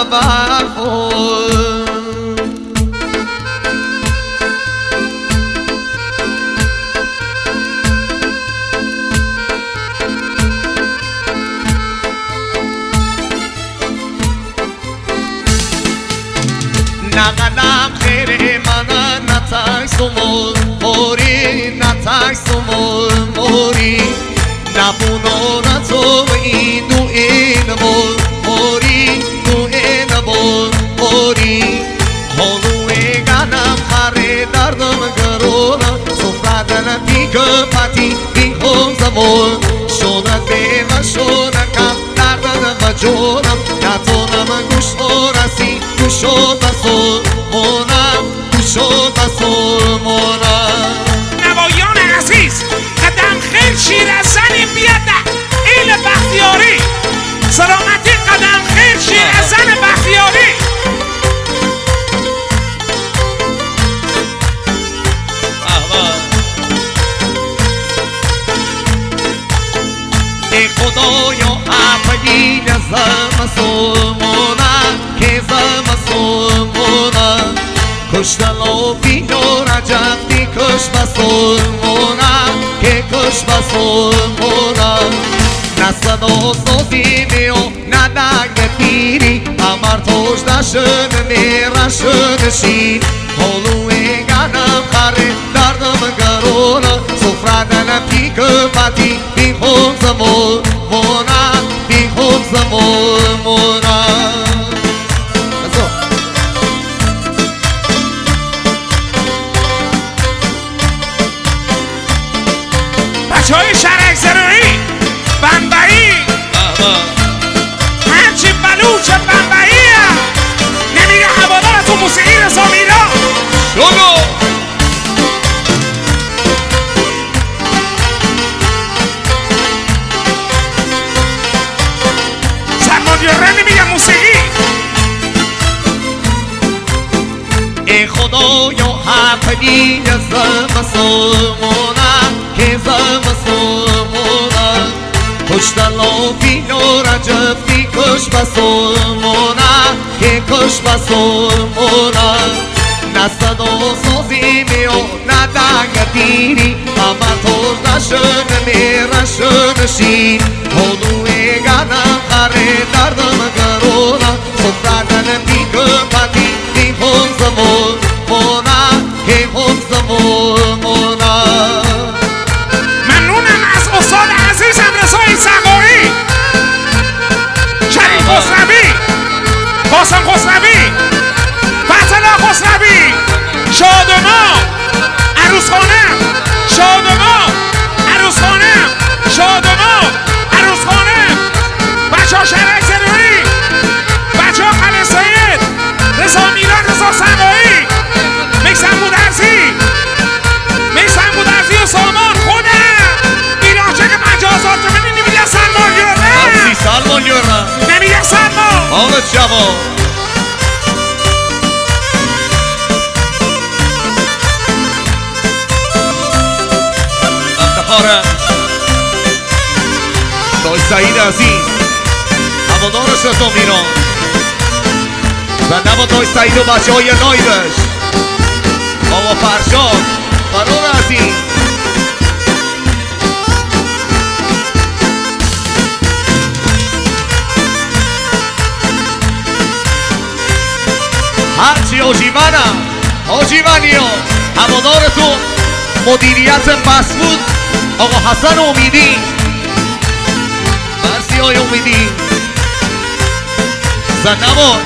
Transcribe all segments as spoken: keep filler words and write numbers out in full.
برخور نقدم خیره من نتایسمون موری نتایسمون موری نبونو نتو این دو این مور موری دو این مور موری هلوی گنم خره دردم گرونم سفردن پیک پتی بی هم زمون شونت بیمه شونکم دردن مجونم نتونم گوش نورسی گوشو بسول مونم گوشو بسول مونم نوایان عزیز قدم خیل شیر از زن بیاده ایل بختیاری سلامتی قدم خیل شیر از زن بختیاری ای خدایا اپگی نزم سلمونم که زم سلمونم کشتلو بینو رجفتی کش بسلمونم که کش بسلمونم نسد و سوزی میو ندگ پیری امر توش دشن میرشن شین هلوی گنم خره دردم گرونم سفردن پیک پتی بی خون زمون مونم بی خون زمون مونم بچه های شرک زرایی بمبئی هرچی بلوچ بمبئی نمیگه هوادار تو موسیقی رضا میران شلو سلمان یاره نمیگه موسیقی ای خدایا حفدی زم سلمونم که زم سلمونم کشتلو بینو رجفتی کش بسلمونم که کش بسلمونم نسد و سوزی میو ندگ دیری امر توش دشن میرشن شین هلوی گنم خره دردم گرونم سفردن پیک پتی بی خون زمون مونم که خون زمون مونم ممنونم از استاد عزیزم رضای سقایی شریف خسروی قاسم خسروی فتح‌الله خسروی شادمان عروس خانم شادمان عروس خانم شادمان عروس خانم بچه ها شرک زنوی بچه ها خل سید رضا میران رضا سقایی میسم بودرزی میسم بودرزی و سامان خودم اینا چه که مجازات که ببینی نمیگه سلمان یاره مرسی سلمان یاره نمیگه سلمان آمد شبا افتخاره دای سعید عزیز هوادارش رضا میران و نبا دای سعید و بچه های نایدش بابا فرشاد فرار عزیز هرچی حاجی منم حاجی منی ها هوادارتون مدیریت مسعود آقا حسن امیدی مرسی های امیدی زنبان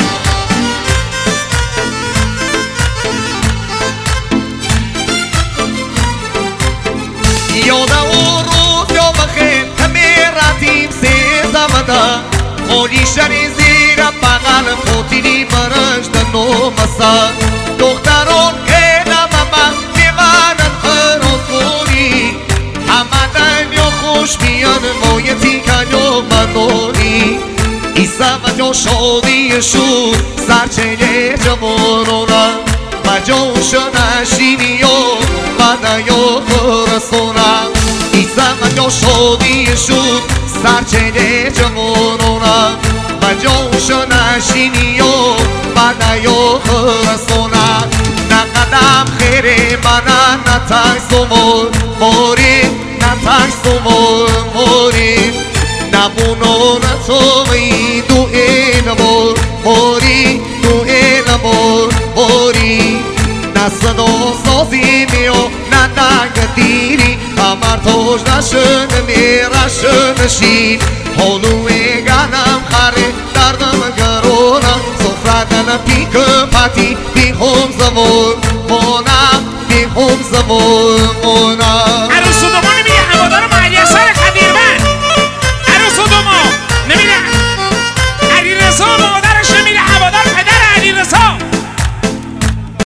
یادم اون روز یا بخیر همه رفتیم سه زمده مولی شری زیر بغل پوتینی برش در نومسه دختران که نمم میمانن خراز کنی همه دنیا خوش میان مایتی کنیا مدونی ایسا و جو شادی شد سرچه جوانانم و جوش نشینی و بدنیا رسونم ایسا و جو شادی شد سرچه جوانانم و بجوش نشینی و بدایو خرسونا نقدم خیره منا نترسومون موری نترسومون موری نبونو نتومی دو این مور موری دو این مور موری نصد و سازی میو ندنگ دیری امر توش نشن میرشن شید حلوی گنم خره دردم گرونم سفردن پیک پتی بی هم زمون مونم بی هم زمون